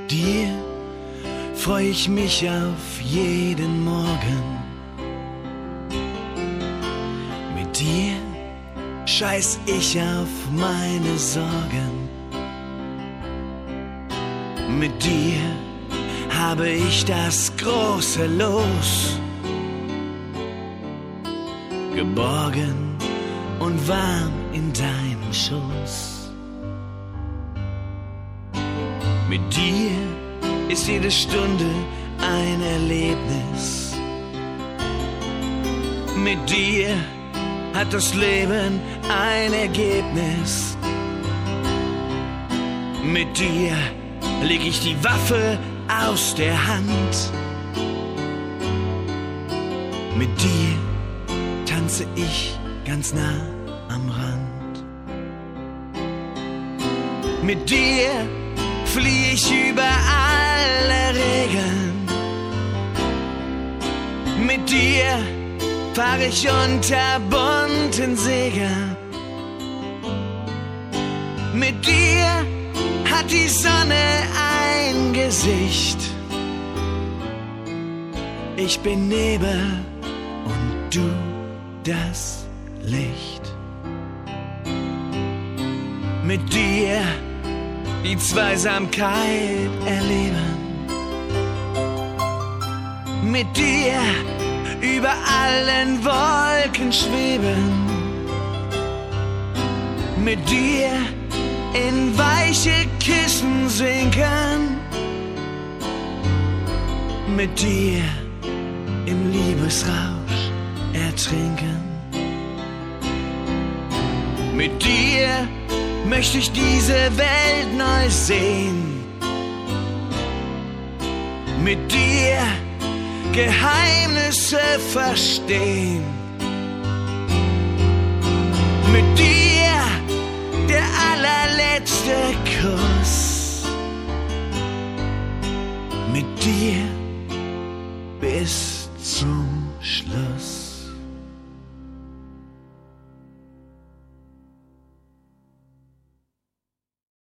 dir freu ich mich auf jeden Morgen. Mit dir scheiß ich auf meine Sorgen. Mit dir habe ich das große Los. Geborgen und warm in deinem Schoß. Mit dir ist jede Stunde ein Erlebnis. Mit dir hat das Leben ein Ergebnis. Mit dir leg ich die Waffe aus der Hand. Mit dir tanze ich ganz nah am Rand. Mit dir flieh ich über alle Regeln. Mit dir fahr ich unter bunten Segeln. Mit dir hat die Sonne ein Gesicht. Ich bin Nebel und du das Licht. Mit dir die Zweisamkeit erleben. Mit dir über allen Wolken schweben. Mit dir in weiche Kissen sinken. Mit dir im Liebesrausch ertrinken. Mit dir möchte ich diese Welt neu sehen. Mit dir Geheimnisse verstehen. Mit dir der allerletzte Kuss. Mit dir bis zum Schluss.